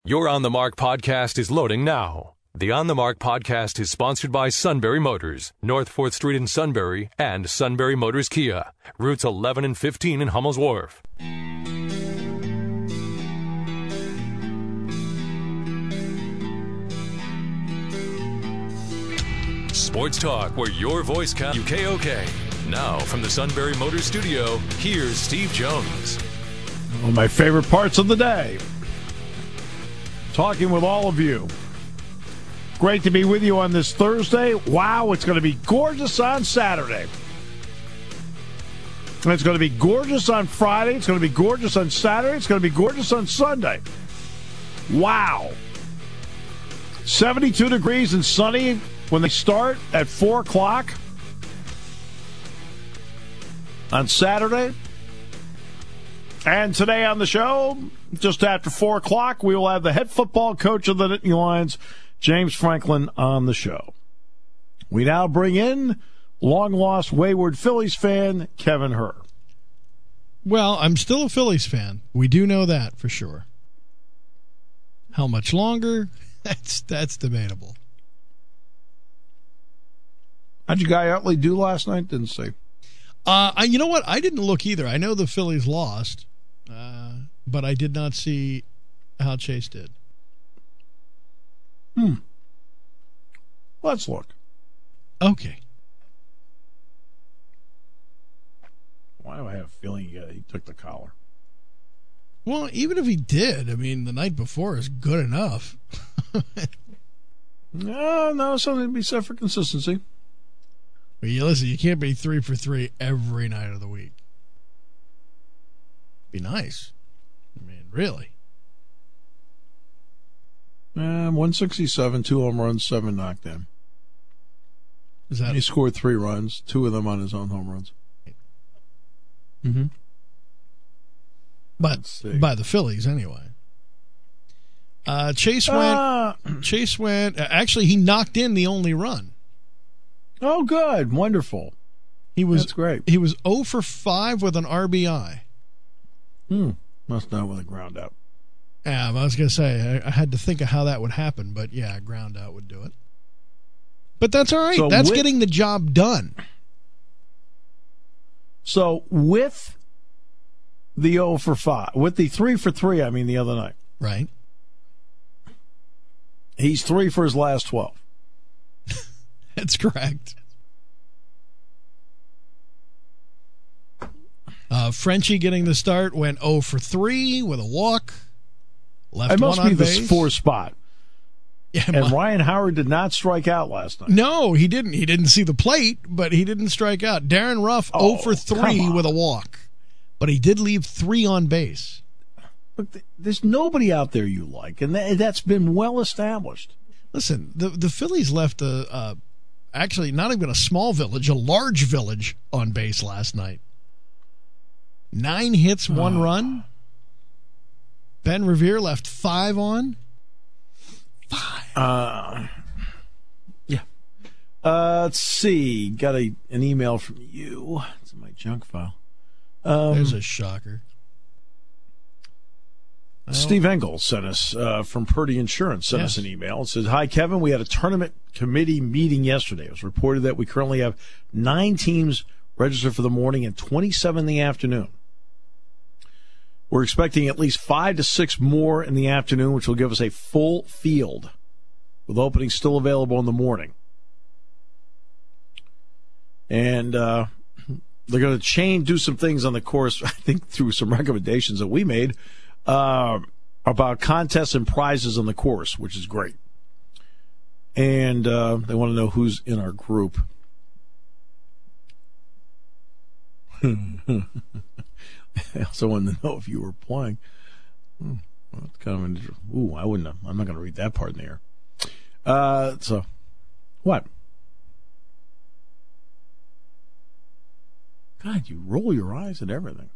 Your On the Mark podcast is loading now. The On the Mark podcast is sponsored by Sunbury Motors, North 4th Street in Sunbury, and Sunbury Motors Kia, routes 11 and 15 in Hummel's Wharf. Sports talk where your voice counts. UKOK. Now from the Sunbury Motors studio, here's Steve Jones. One of my favorite parts of the day. Talking with all of you. Great to be with you on this Thursday. Wow, it's going to be gorgeous on Saturday. And it's going to be gorgeous on Friday. It's going to be gorgeous on Saturday. It's going to be gorgeous on Sunday. Wow. 72 degrees and sunny when they start at 4 o'clock on Saturday. And today on the show, just after 4 o'clock, we will have the head football coach of the Nittany Lions, James Franklin, on the show. We now bring in long-lost wayward Phillies fan, Kevin Herr. Well, I'm still a Phillies fan. We do know that for sure. How much longer? That's debatable. How'd you Guy Utley do last night? Didn't see. You know what? I didn't look either. I know the Phillies lost, but I did not see how Chase did. Let's look. Okay. Why do I have a feeling he took the collar? Well, even if he did, I mean, the night before is good enough. No, something to be said for consistency. But listen, you can't be 3 for 3 every night of the week. Be nice. I mean, really. 167, 2 home runs, 7 knocked in. He scored 3 runs, 2 of them on his own home runs. Mm-hmm. But by the Phillies, anyway. Chase went. Actually, he knocked in the only run. Oh, good. Wonderful. That's great. He was 0 for 5 with an RBI. Must not with a ground out. Yeah, I was going to say, I had to think of how that would happen, but yeah, ground out would do it. But that's all right. So that's getting the job done. So with the 0 for 5, with the 3 for 3, the other night. Right. He's 3 for his last 12. That's correct. Frenchie getting the start went 0 for 3 with a walk. Left one on base. It must be the 4th spot. Yeah, and Ryan Howard did not strike out last night. No, he didn't. He didn't see the plate, but he didn't strike out. Darren Ruff 0 for 3 with a walk, but he did leave 3 on base. Look, there's nobody out there you like, and that's been well established. Listen, the Phillies left actually not even a small village, a large village on base last night. 9 hits, 1 run. Ben Revere left 5 on. 5. Yeah. Let's see. Got an email from you. It's in my junk file. There's a shocker. Steve Engel sent us from Purdy Insurance, sent us an email. It says, "Hi, Kevin. We had a tournament committee meeting yesterday. It was reported that we currently have 9 teams registered for the morning and 27 in the afternoon. We're expecting at least 5 to 6 more in the afternoon, which will give us a full field, with openings still available in the morning. And they're going to do some things on the course, I think, through some recommendations that we made, about contests and prizes on the course, which is great. And they want to know who's in our group." I also wanted to know if you were playing. That's kind of I wouldn't. I'm not going to read that part in the air. So, what? God, you roll your eyes at everything.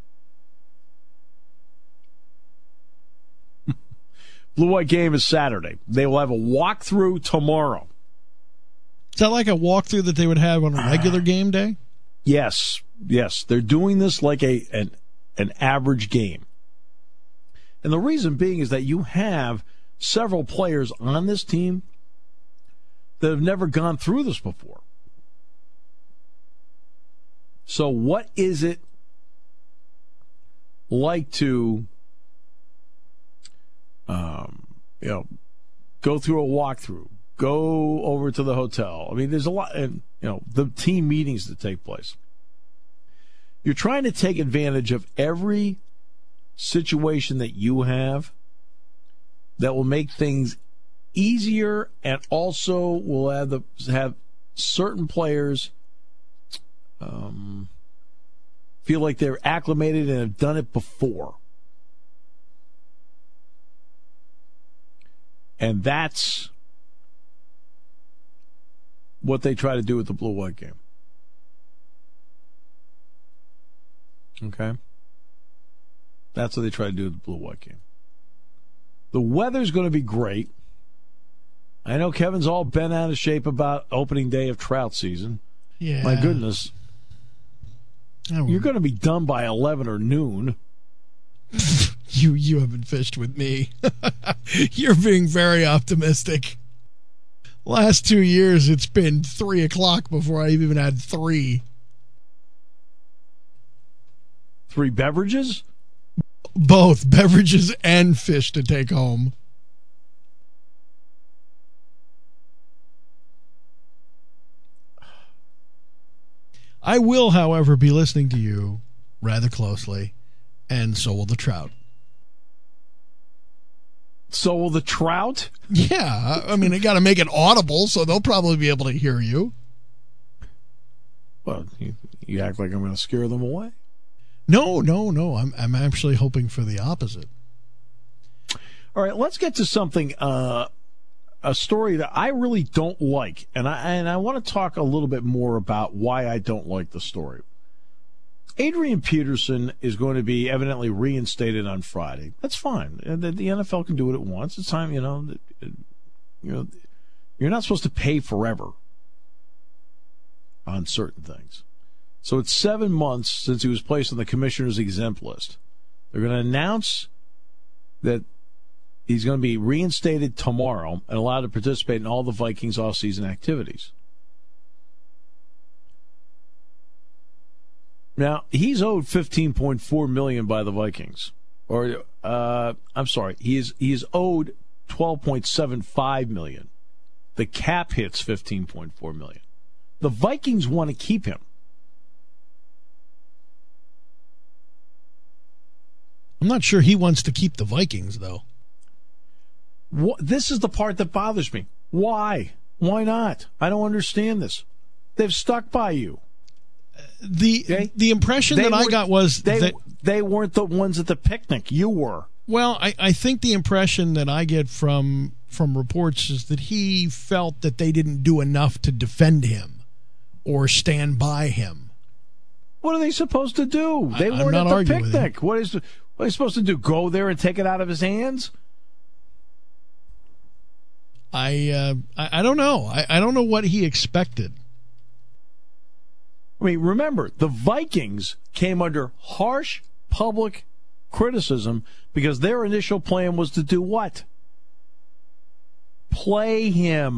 Blue White game is Saturday. They will have a walkthrough tomorrow. Is that like a walkthrough that they would have on a regular game day? Yes. They're doing this like an average game. And the reason being is that you have several players on this team that have never gone through this before. So what is it like to, go through a walkthrough, go over to the hotel? I mean, there's a lot, and the team meetings that take place. You're trying to take advantage of every situation that you have that will make things easier, and also will have certain players feel like they're acclimated and have done it before. And that's what they try to do with the blue-white game. Okay? That's what they try to do with the blue-white game. The weather's going to be great. I know Kevin's all bent out of shape about opening day of trout season. Yeah. My goodness. You're going to be done by 11 or noon. You haven't fished with me. You're being very optimistic. Last 2 years, it's been 3 o'clock before I've even had 3. 3 beverages? Both beverages and fish to take home. I will, however, be listening to you rather closely, and so will the trout. So will the trout? Yeah, I mean, I got to make it audible, so they'll probably be able to hear you. Well, you act like I'm going to scare them away. No. I'm actually hoping for the opposite. All right, let's get to something, a story that I really don't like, and I want to talk a little bit more about why I don't like the story. Adrian Peterson is going to be evidently reinstated on Friday. That's fine. The NFL can do what it wants. It's time, you're not supposed to pay forever on certain things. So it's 7 months since he was placed on the commissioner's exempt list. They're going to announce that he's going to be reinstated tomorrow and allowed to participate in all the Vikings offseason activities. Now, he's owed $15.4 million by the Vikings. Or, I'm sorry, he is owed $12.75 million. The cap hits $15.4 million. The Vikings want to keep him. I'm not sure he wants to keep the Vikings, though. This is the part that bothers me. Why? Why not? I don't understand this. They've stuck by you. The impression that I got was that they weren't the ones at the picnic. You were. Well, I think the impression that I get from reports is that he felt that they didn't do enough to defend him or stand by him. What are they supposed to do? They weren't at the picnic. What are they supposed to do? Go there and take it out of his hands? I don't know. I don't know what he expected. I mean, remember, the Vikings came under harsh public criticism because their initial plan was to do what? Play him.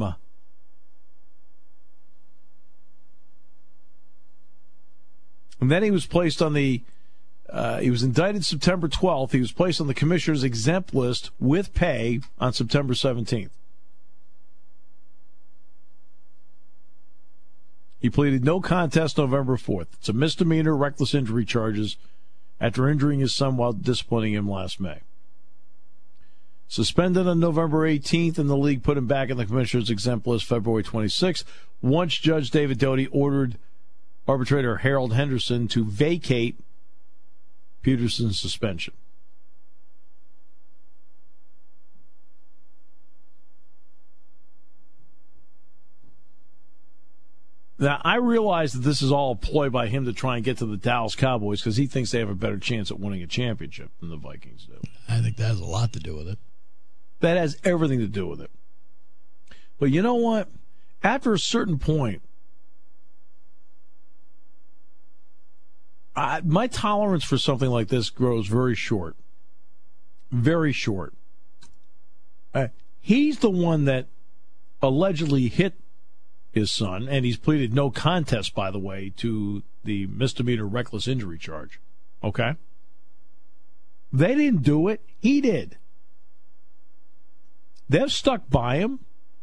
And then he was placed on he was indicted September 12th. He was placed on the commissioner's exempt list with pay on September 17th. He pleaded no contest November 4th. It's a misdemeanor, reckless injury charges after injuring his son while disciplining him last May. Suspended on November 18th, and the league put him back on the commissioner's exempt list February 26th, once Judge David Doty ordered arbitrator Harold Henderson to vacate Peterson's suspension. Now, I realize that this is all a ploy by him to try and get to the Dallas Cowboys because he thinks they have a better chance at winning a championship than the Vikings do. I think that has a lot to do with it. That has everything to do with it. But you know what? After a certain point, my tolerance for something like this grows very short. Very short. He's the one that allegedly hit his son, and he's pleaded no contest, by the way, to the misdemeanor reckless injury charge. Okay? They didn't do it. He did. They've stuck by him.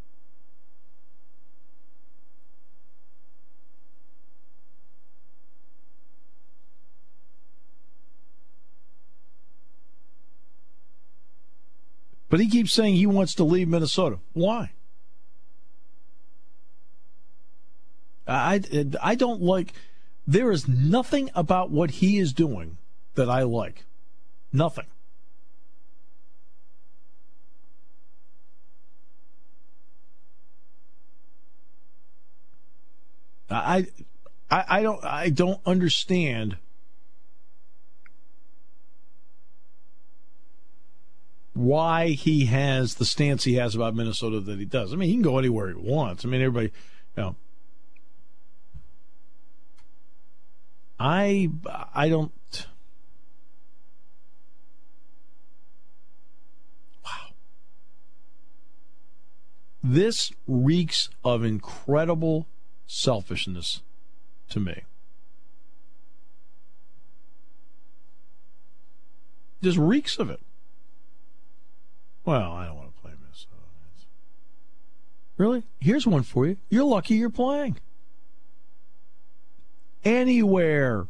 But he keeps saying he wants to leave Minnesota. Why? I don't like. There is nothing about what he is doing that I like. Nothing. I don't understand why he has the stance he has about Minnesota that he does. I mean, he can go anywhere he wants. I mean, everybody, I don't. Wow. This reeks of incredible selfishness to me. Just reeks of it. Well, I don't want to play Minnesota. Really? Here's one for you. You're lucky you're playing. Anywhere.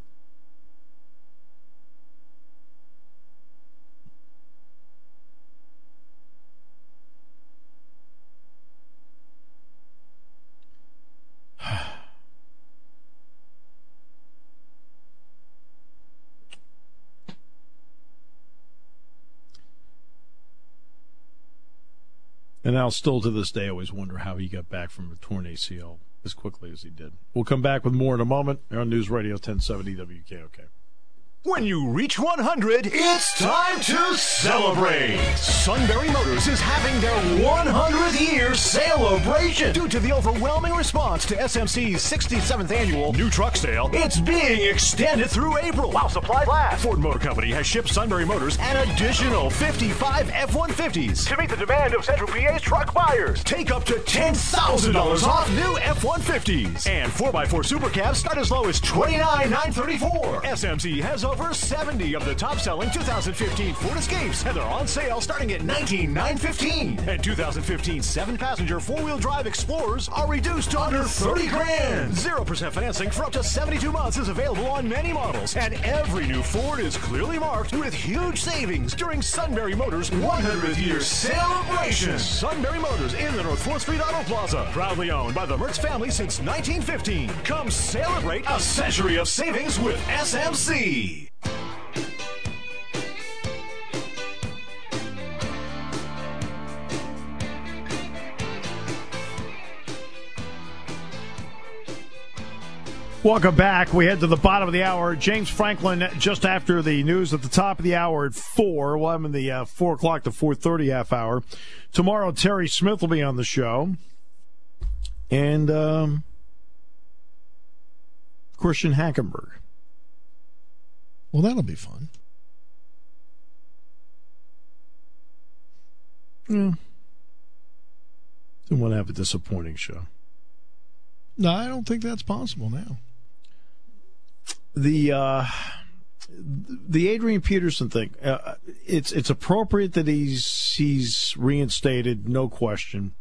And I'll still to this day always wonder how he got back from a torn ACL as quickly as he did. We'll come back with more in a moment here on News Radio 1070 WKOK. When you reach 100, it's time to celebrate. Sunbury Motors is having their 100th-year celebration. Due to the overwhelming response to SMC's 67th annual new truck sale, it's being extended through April while supplies last. Ford Motor Company has shipped Sunbury Motors an additional 55 F-150s to meet the demand of Central PA's truck buyers. Take up to $10,000 off new F-150s. And 4x4 Super Cabs start as low as $29,934. SMC has over 70 of the top-selling 2015 Ford Escapes, and they're on sale starting at $19,915. And 2015 7-passenger four-wheel drive Explorers are reduced to under $30,000. 0% financing for up to 72 months is available on many models, and every new Ford is clearly marked with huge savings during Sunbury Motors' 100th-year celebration. Sunbury Motors in the North 4th Street Auto Plaza, proudly owned by the Mertz family since 1915. Come celebrate a century of savings with SMC. Welcome back. We head to the bottom of the hour. James Franklin just after the news at the top of the hour at 4. We'll have him in the 4 o'clock to 4:30 half hour. Tomorrow, Terry Smith will be on the show. And Christian Hackenberg. Well, that'll be fun. Yeah. Didn't want to have a disappointing show. No, I don't think that's possible now. The Adrian Peterson thing, it's appropriate that he's reinstated, no question.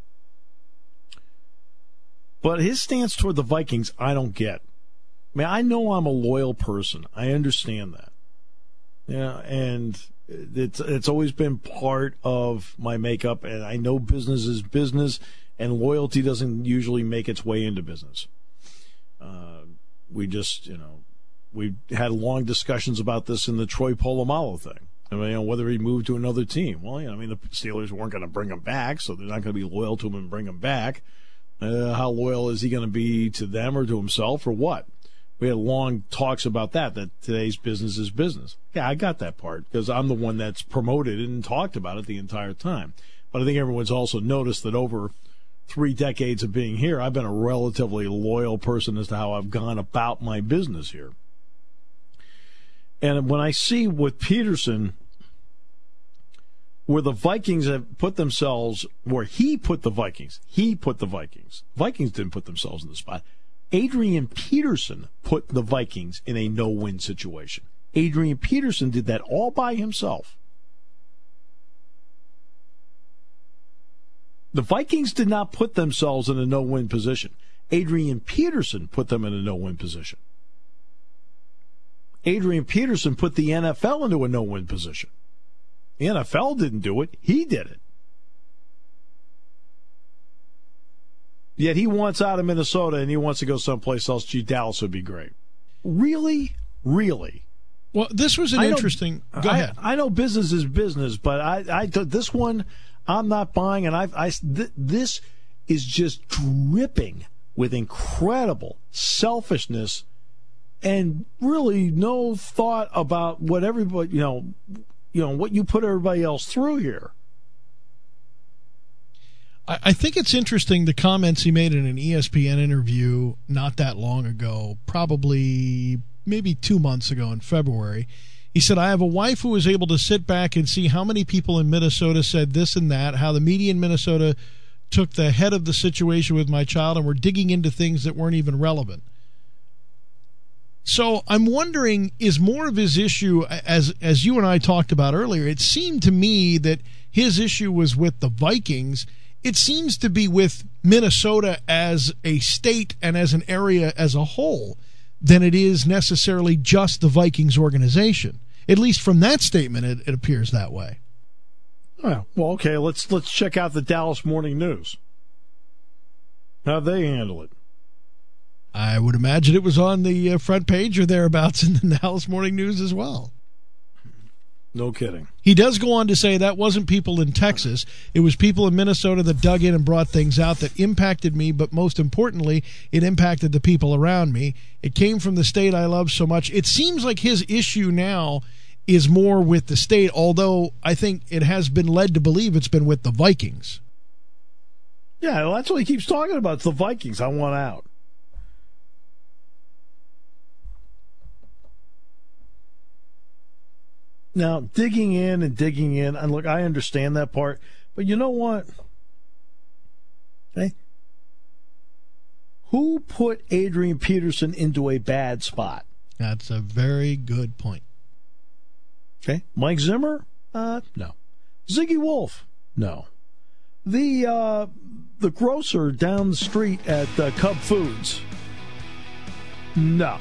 But his stance toward the Vikings, I don't get. I mean, I know I'm a loyal person. I understand that. Yeah, and it's always been part of my makeup, and I know business is business, and loyalty doesn't usually make its way into business. We just, we had long discussions about this in the Troy Polamalu thing. I mean, whether he moved to another team. Well, the Steelers weren't going to bring him back, so they're not going to be loyal to him and bring him back. How loyal is he going to be to them or to himself or what? We had long talks about that today's business is business. Yeah, I got that part because I'm the one that's promoted and talked about it the entire time. But I think everyone's also noticed that over 3 decades of being here, I've been a relatively loyal person as to how I've gone about my business here. And when I see with Peterson, where the Vikings have put themselves, where he put the Vikings. Vikings didn't put themselves in the spot. Adrian Peterson put the Vikings in a no-win situation. Adrian Peterson did that all by himself. The Vikings did not put themselves in a no-win position. Adrian Peterson put them in a no-win position. Adrian Peterson put the NFL into a no-win position. The NFL didn't do it. He did it. Yet he wants out of Minnesota and he wants to go someplace else. Gee, Dallas would be great. Really? Really? Well, this was an interesting... Go ahead. I know business is business, but this one I'm not buying, and this is just dripping with incredible selfishness and really no thought about what everybody, what you put everybody else through here. I think it's interesting the comments he made in an ESPN interview not that long ago, probably maybe 2 months ago in February. He said, I have a wife who was able to sit back and see how many people in Minnesota said this and that, how the media in Minnesota took the head of the situation with my child and were digging into things that weren't even relevant. So I'm wondering, is more of his issue, as you and I talked about earlier, it seemed to me that his issue was with the Vikings. It seems to be with Minnesota as a state and as an area as a whole than it is necessarily just the Vikings organization. At least from that statement, it appears that way. Oh, well, okay, let's check out the Dallas Morning News. How'd they handle it? I would imagine it was on the front page or thereabouts in the Dallas Morning News as well. No kidding. He does go on to say that wasn't people in Texas. It was people in Minnesota that dug in and brought things out that impacted me, but most importantly, it impacted the people around me. It came from the state I love so much. It seems like his issue now is more with the state, although I think it has been led to believe it's been with the Vikings. Yeah, well, that's what he keeps talking about. It's the Vikings. I want out. Now, digging in, and look, I understand that part, but you know what? Okay. Who put Adrian Peterson into a bad spot? That's a very good point. Okay. Mike Zimmer? No. Ziggy Wolf? No. The grocer down the street at Cub Foods? No.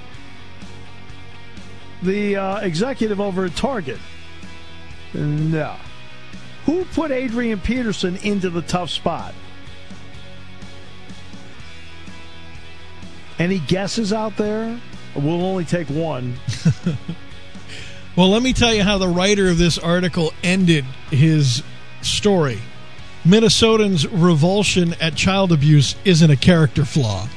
The executive over at Target? No. Who put Adrian Peterson into the tough spot? Any guesses out there? We'll only take one. Well, let me tell you how the writer of this article ended his story. Minnesotans' revulsion at child abuse isn't a character flaw.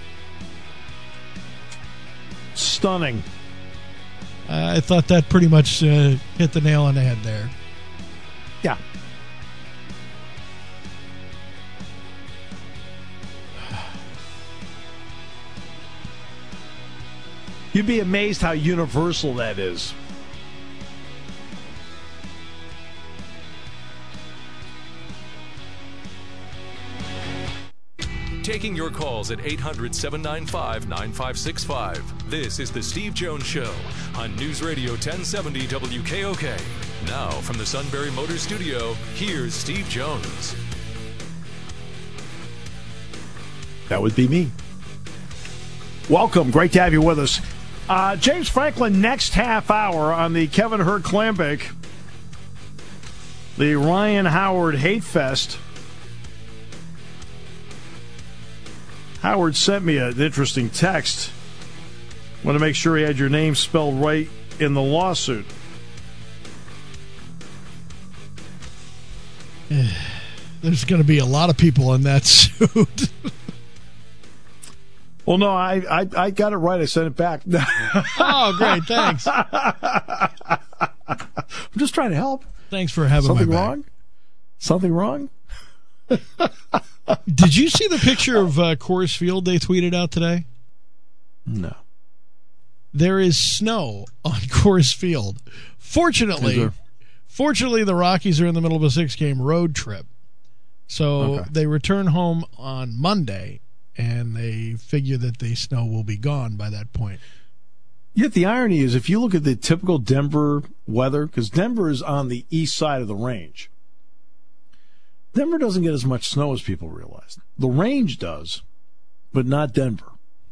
Stunning. I thought that pretty much hit the nail on the head there. Yeah. You'd be amazed how universal that is. Taking your calls at 800-795-9565. This is The Steve Jones Show on News Radio 1070 WKOK. Now, from the Sunbury Motors Studio, here's Steve Jones. That would be me. Welcome. Great to have you with us. James Franklin, next half hour on the Kevin Hurt Clambake, the Ryan Howard Hate Fest. Howard sent me an interesting text. Want to make sure he had your name spelled right in the lawsuit. There's going to be a lot of people in that suit. Well, no, I got it right. I sent it back. Oh, great. Thanks. I'm just trying to help. Thanks for having Something my back. wrong? Something wrong? Did you see the picture of Coors Field they tweeted out today? No. There is snow on Coors Field. Fortunately, Fortunately, the Rockies are in the middle of a 6-game road trip. So they return home on Monday, and they figure that the snow will be gone by that point. Yet the irony is, if you look at the typical Denver weather, because Denver is on the east side of the range, Denver doesn't get as much snow as people realize. The range does, but not Denver.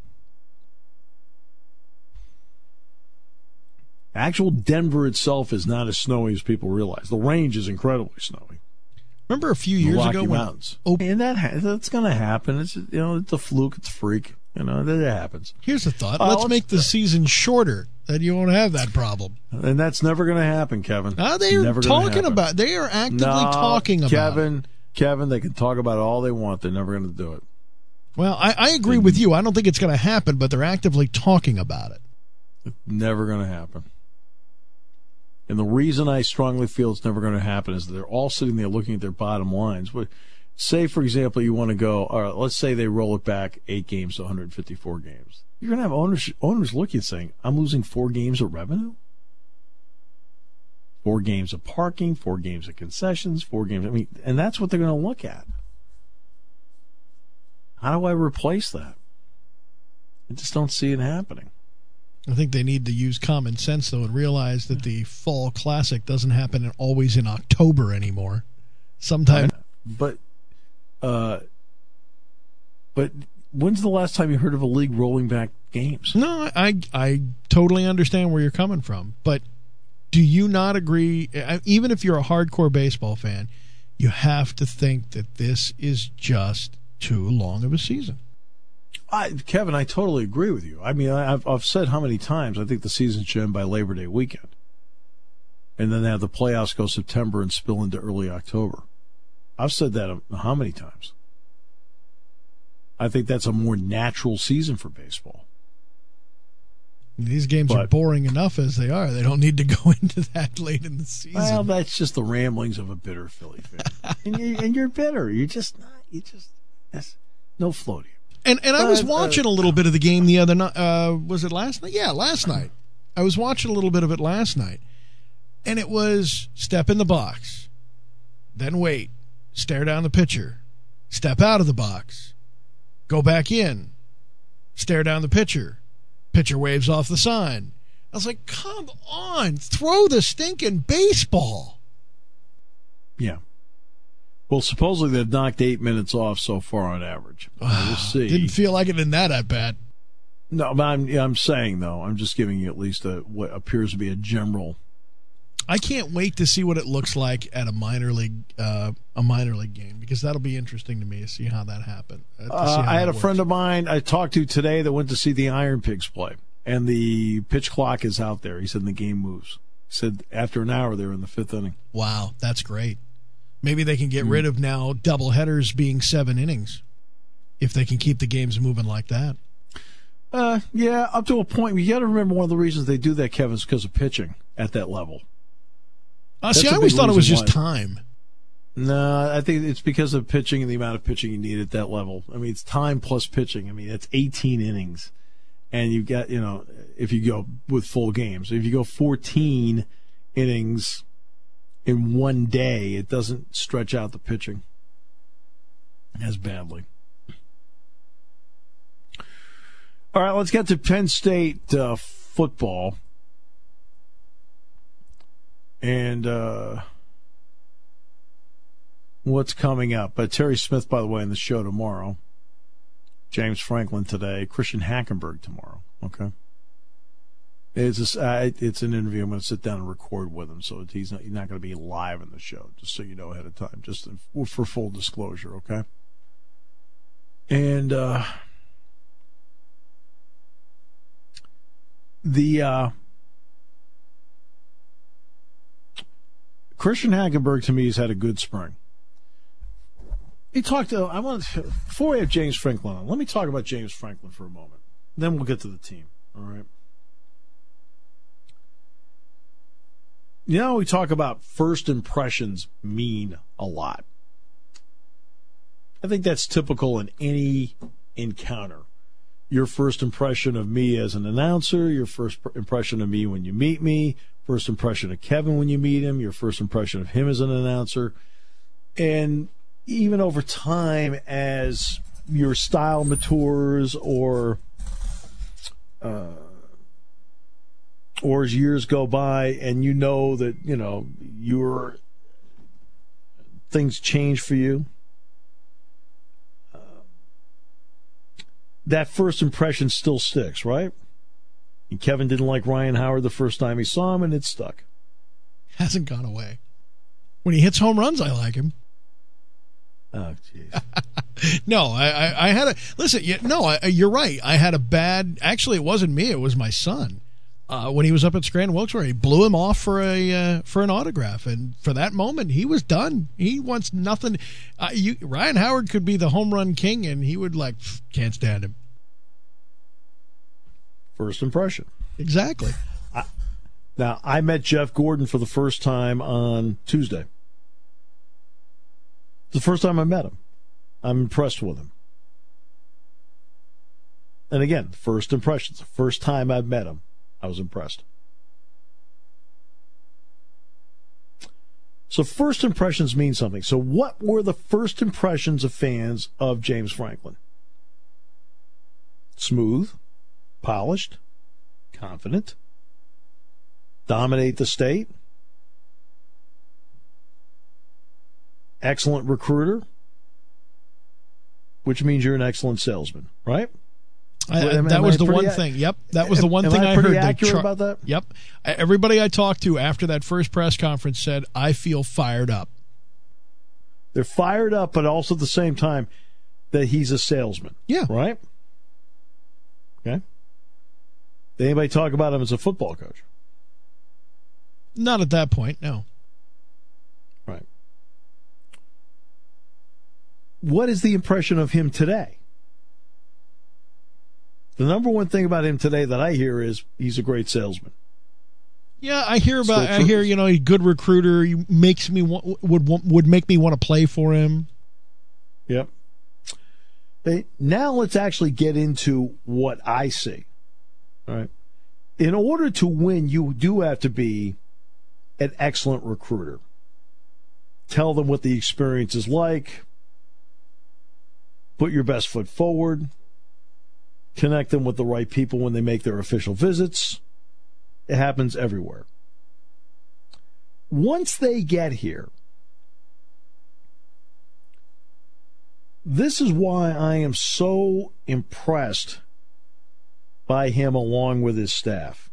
Actual Denver itself is not as snowy as people realize. The range is incredibly snowy. Remember a few years ago when Mountains. And that's going to happen. It's it's a fluke. It's a freak. That happens. Here's a thought. Let's make the season shorter. Then you won't have that problem. And that's never going to happen, Kevin. They are talking about. They are actively talking about it. Kevin, they can talk about it all they want. They're never going to do it. Well, I agree with you. I don't think it's going to happen, but they're actively talking about it. It's never going to happen. And the reason I strongly feel it's never going to happen is that they're all sitting there looking at their bottom lines. Say, for example, you want to go, all right, let's say they roll it back 8 games to 154 games. You're going to have owners looking and saying, I'm losing 4 games of revenue? 4 games of parking, 4 games of concessions, 4 games. And that's what they're going to look at. How do I replace that? I just don't see it happening. I think they need to use common sense, though, and realize that the Fall Classic doesn't happen always in October anymore. Sometimes. But when's the last time you heard of a league rolling back games? No, I totally understand where you're coming from. But do you not agree, even if you're a hardcore baseball fan, you have to think that this is just too long of a season? Kevin, I totally agree with you. I mean, I've said how many times I think the season should end by Labor Day weekend. And then have the playoffs go September and spill into early October. I've said that how many times? I think that's a more natural season for baseball. These games are boring enough as they are. They don't need to go into that late in the season. Well, that's just the ramblings of a bitter Philly fan. and you're bitter. You're just not. That's no floating. And I was watching a little bit of the game the other night. Was it last night? Yeah, last night. I was watching a little bit of it last night. And it was step in the box, then wait, stare down the pitcher, step out of the box, go back in, stare down the pitcher, pitcher waves off the sign. I was like, come on, throw the stinking baseball. Yeah. Well, supposedly they've knocked 8 minutes off so far on average. We'll see. Didn't feel like it in that at bat. No, but I'm saying, though, I'm just giving you at least what appears to be a general. I can't wait to see what it looks like at a minor league game, because that'll be interesting to me to see how that happened. I had a friend of mine I talked to today that went to see the Iron Pigs play, and the pitch clock is out there. He said the game moves. He said after an hour they're in the 5th inning. Wow, that's great. Maybe they can get rid of now double headers being 7 innings if they can keep the games moving like that. Yeah, up to a point. You got to remember one of the reasons they do that, Kevin, is because of pitching at that level. See, I always thought it was just time. No, I think it's because of pitching and the amount of pitching you need at that level. I mean, it's time plus pitching. I mean, it's 18 innings. And you've got, if you go with full games, if you go 14 innings in one day, it doesn't stretch out the pitching as badly. All right, let's get to Penn State football. And what's coming up? Terry Smith, by the way, in the show tomorrow. James Franklin today. Christian Hackenberg tomorrow. Okay. It's an interview. I'm going to sit down and record with him, so he's not going to be live in the show, just so you know ahead of time, just for full disclosure, okay? And Christian Hackenberg, to me, has had a good spring. Before we have James Franklin on, let me talk about James Franklin for a moment. Then we'll get to the team, all right? We talk about first impressions mean a lot. I think that's typical in any encounter. Your first impression of me as an announcer, your first impression of me when you meet me, first impression of Kevin when you meet him, your first impression of him as an announcer, and even over time as your style matures or as years go by and you know that, your things change for you. That first impression still sticks, right? And Kevin didn't like Ryan Howard the first time he saw him, and it stuck. Hasn't gone away. When he hits home runs, I like him. Oh, jeez. No, I had a listen. You're right. I had a bad. Actually, it wasn't me. It was my son. When he was up at Scranton Wilkes-Barre, he blew him off for an autograph, and for that moment, he was done. He wants nothing. Ryan Howard could be the home run king, and he would can't stand him. First impression. Exactly. Now, I met Jeff Gordon for the first time on Tuesday. The first time I met him. I'm impressed with him. And again, first impressions. The first time I met him, I was impressed. So first impressions mean something. So what were the first impressions of fans of James Franklin? Smooth, polished, confident, dominate the state, excellent recruiter, which means you're an excellent salesman, right? That was the one thing. Yep, that was the one thing I heard. Pretty accurate about that? Yep. Everybody I talked to after that first press conference said, I feel fired up. They're fired up, but also at the same time that he's a salesman. Yeah. Right? Okay. Did anybody talk about him as a football coach? Not at that point, no. Right. What is the impression of him today? The number one thing about him today that I hear is he's a great salesman. Yeah, I hear he's a good recruiter. He makes me would make me want to play for him. Yep. Now let's actually get into what I see. All right. In order to win, you do have to be an excellent recruiter. Tell them what the experience is like. Put your best foot forward. Connect them with the right people when they make their official visits. It happens everywhere. Once they get here, this is why I am so impressed by him along with his staff.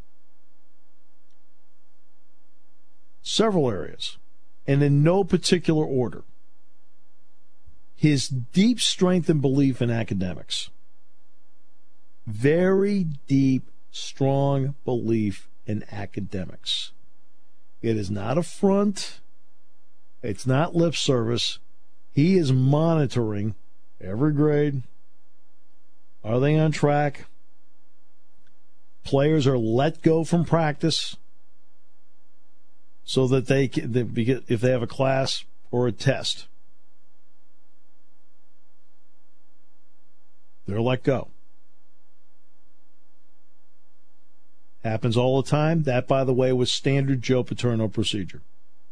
Several areas, and in no particular order. His deep strength and belief in academics. Very deep, strong belief in academics. It is not a front. It's not lip service. He is monitoring every grade. Are they on track? Players are let go from practice so that they can, if they have a class or a test, they're let go. Happens all the time. That, by the way, was standard Joe Paterno procedure.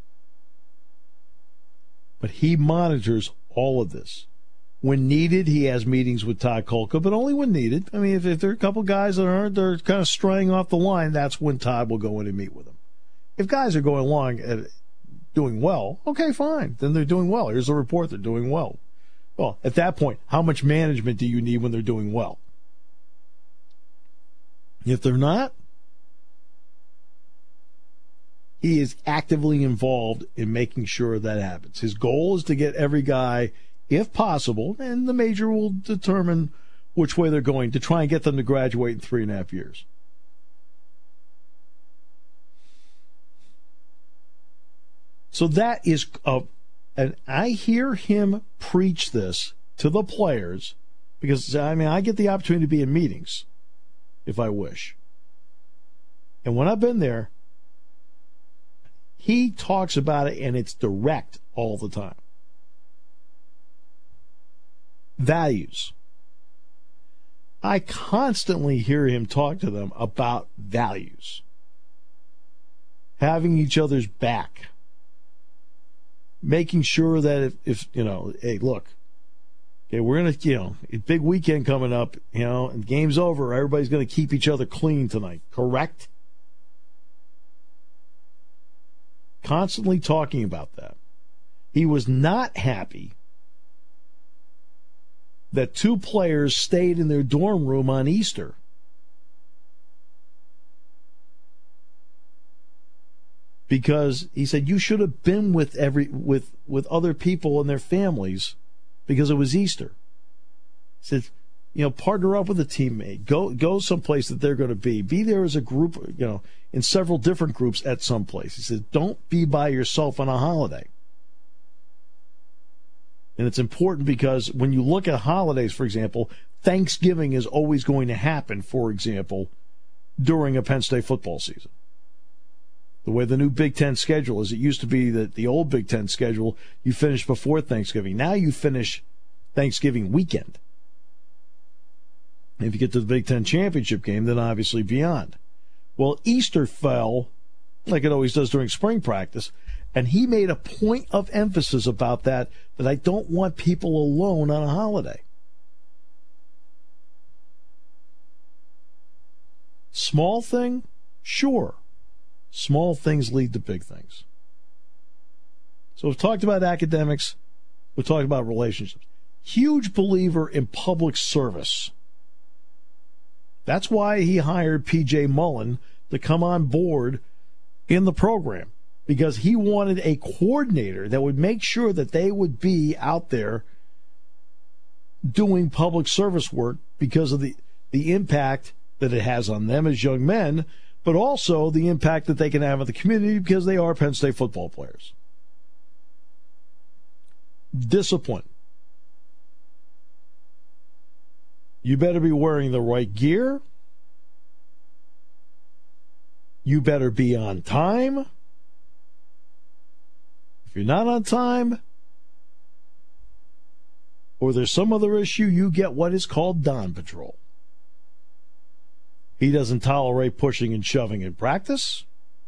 But he monitors all of this. When needed, he has meetings with Todd Kolka, but only when needed. I mean, if there are a couple guys that they're kind of straying off the line, that's when Todd will go in and meet with them. If guys are going along and doing well, okay, fine. Then they're doing well. Here's a report, they're doing well. Well, at that point, how much management do you need when they're doing well? If they're not, he is actively involved in making sure that happens. His goal is to get every guy, if possible, and the major will determine which way they're going, to try and get them to graduate in 3.5 years. So that is, and I hear him preach this to the players because, I get the opportunity to be in meetings if I wish. And when I've been there, he talks about it, and it's direct all the time. Values. I constantly hear him talk to them about values. having each other's back, making sure that if hey, look, okay, we're going to, a big weekend coming up, and game's over, everybody's going to keep each other clean tonight, correct? Constantly talking about that. He was not happy that 2 players stayed in their dorm room on Easter. Because he said you should have been with other people and their families because it was Easter. He said, partner up with a teammate. Go someplace that they're going to be. Be there as a group, in several different groups at some place. He said, don't be by yourself on a holiday. And it's important because when you look at holidays, for example, Thanksgiving is always going to happen, for example, during a Penn State football season. The way the new Big Ten schedule is, it used to be that the old Big Ten schedule, you finish before Thanksgiving. Now you finish Thanksgiving weekend. If you get to the Big Ten championship game, then obviously beyond. Well, Easter fell, like it always does during spring practice, and he made a point of emphasis about that I don't want people alone on a holiday. Small thing? Sure. Small things lead to big things. So we've talked about academics. We've talked about relationships. Huge believer in public service. That's why he hired P.J. Mullen to come on board in the program, because he wanted a coordinator that would make sure that they would be out there doing public service work because of the impact that it has on them as young men, but also the impact that they can have on the community because they are Penn State football players. Discipline. You better be wearing the right gear. You better be on time. If you're not on time, or there's some other issue, you get what is called Don Patrol. He doesn't tolerate pushing and shoving in practice.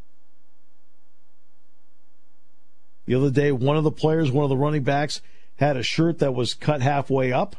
The other day, one of the running backs, had a shirt that was cut halfway up.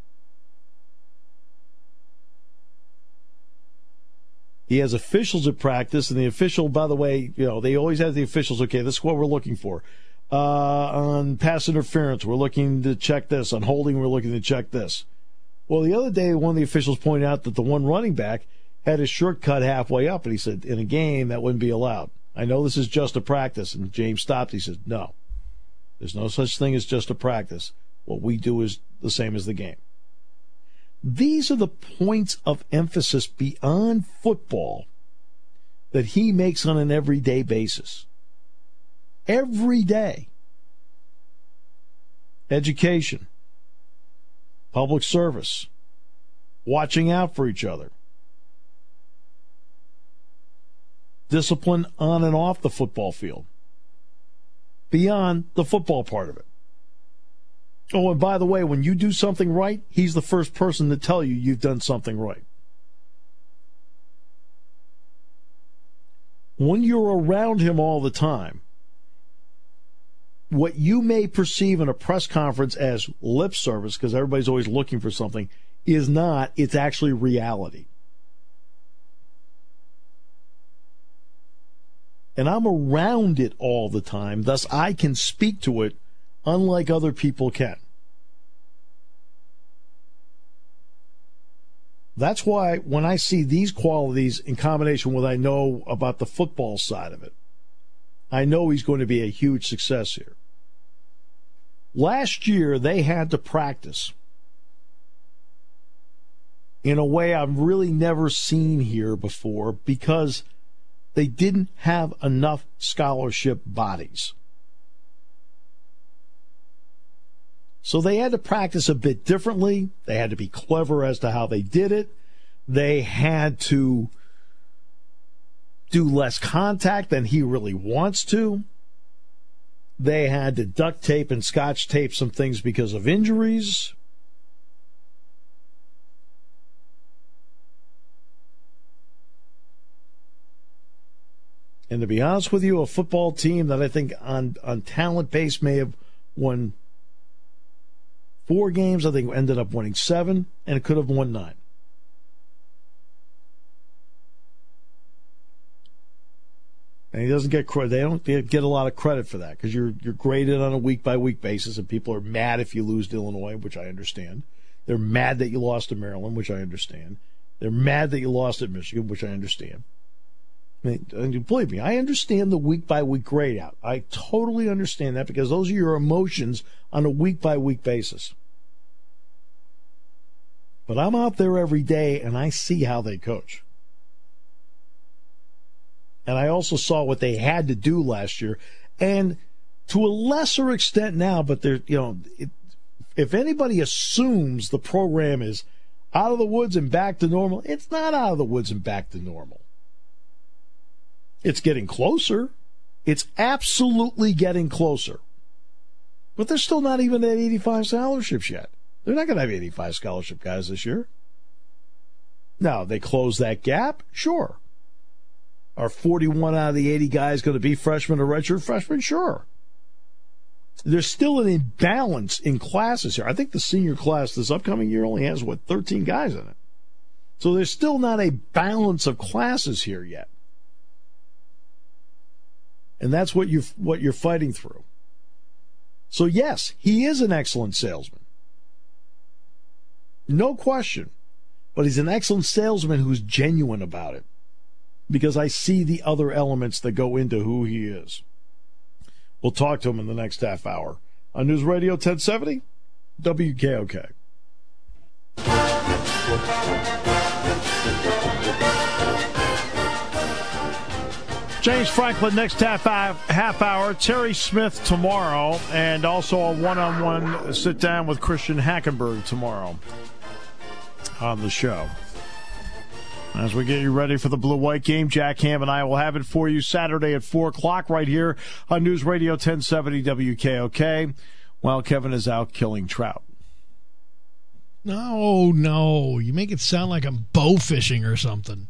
He has officials at practice, and the official, by the way, they always have the officials, okay, this is what we're looking for. On pass interference, we're looking to check this. On holding, we're looking to check this. Well, the other day, one of the officials pointed out that the one running back had his shirt cut halfway up, and he said, in a game, that wouldn't be allowed. I know this is just a practice. And James stopped. He said, no, there's no such thing as just a practice. What we do is the same as the game. These are the points of emphasis beyond football that he makes on an everyday basis. Every day. Education, public service, watching out for each other, discipline on and off the football field, beyond the football part of it. Oh, and by the way, when you do something right, he's the first person to tell you you've done something right. When you're around him all the time, what you may perceive in a press conference as lip service, because everybody's always looking for something, is not. It's actually reality. And I'm around it all the time, thus I can speak to it unlike other people can. That's why when I see these qualities in combination with what I know about the football side of it, I know he's going to be a huge success here. Last year, they had to practice in a way I've really never seen here before because they didn't have enough scholarship bodies. So they had to practice a bit differently. They had to be clever as to how they did it. They had to do less contact than he really wants to. They had to duct tape and scotch tape some things because of injuries. And to be honest with you, a football team that I think on talent base may have won 4 games, I think ended up winning 7, and it could have won 9. And he doesn't get credit. They don't get a lot of credit for that because you're graded on a week-by-week basis, and people are mad if you lose to Illinois, which I understand. They're mad that you lost to Maryland, which I understand. They're mad that you lost at Michigan, which I understand. I mean, and believe me, I understand the week-by-week grade out. I totally understand that because those are your emotions on a week-by-week basis. But I'm out there every day, and I see how they coach. And I also saw what they had to do last year, and to a lesser extent now. But they're, if anybody assumes the program is out of the woods and back to normal, it's not out of the woods and back to normal. It's getting closer. It's absolutely getting closer. But they're still not even at 85 scholarships yet. They're not going to have 85 scholarship guys this year. Now, they close that gap? Sure. Are 41 out of the 80 guys going to be freshmen or redshirt freshmen? Sure. There's still an imbalance in classes here. I think the senior class this upcoming year only has, 13 guys in it. So there's still not a balance of classes here yet. And that's what you're fighting through. So yes, he is an excellent salesman. No question. But he's an excellent salesman who's genuine about it. Because I see the other elements that go into who he is. We'll talk to him in the next half hour. On News Radio 1070, WKOK. James Franklin next half hour. Terry Smith tomorrow. And also a one-on-one sit-down with Christian Hackenberg tomorrow on the show. As we get you ready for the blue-white game, Jack Ham and I will have it for you Saturday at 4 o'clock right here on News Radio 1070 WKOK while Kevin is out killing trout. No. You make it sound like I'm bow fishing or something.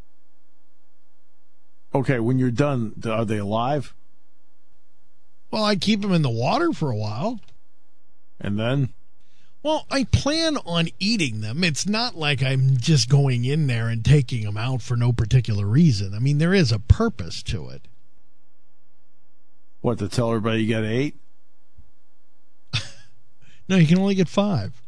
Okay, when you're done, are they alive? Well, I keep them in the water for a while. And then? Well, I plan on eating them. It's not like I'm just going in there and taking them out for no particular reason. I mean, there is a purpose to it. What, to tell everybody you got 8? No, you can only get 5.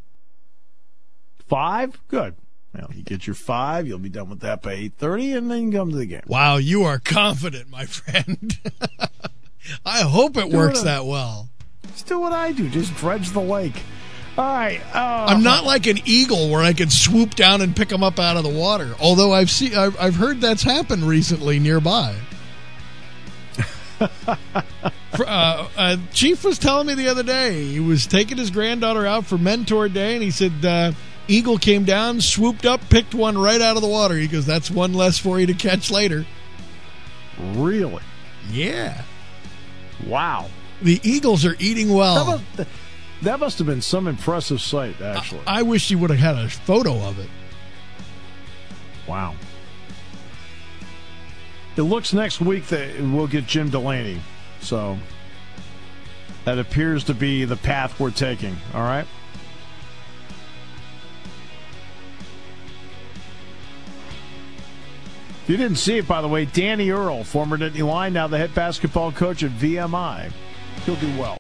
5? Good. Well, you get your 5, you'll be done with that by 8:30, and then you come to the game. Wow, you are confident, my friend. I hope it works that well. Just do what I do. Just dredge the lake. All right. I'm not like an eagle where I can swoop down and pick them up out of the water. Although I've heard that's happened recently nearby. Chief was telling me the other day he was taking his granddaughter out for Mentor Day, and he said eagle came down, swooped up, picked one right out of the water. He goes, "That's one less for you to catch later." Really? Yeah. Wow. The eagles are eating well. That must have been some impressive sight, actually. I wish you would have had a photo of it. Wow. It looks next week that we'll get Jim Delaney. So that appears to be the path we're taking. All right? If you didn't see it, by the way, Danny Earl, former Nittany Lion, now the head basketball coach at VMI. He'll do well.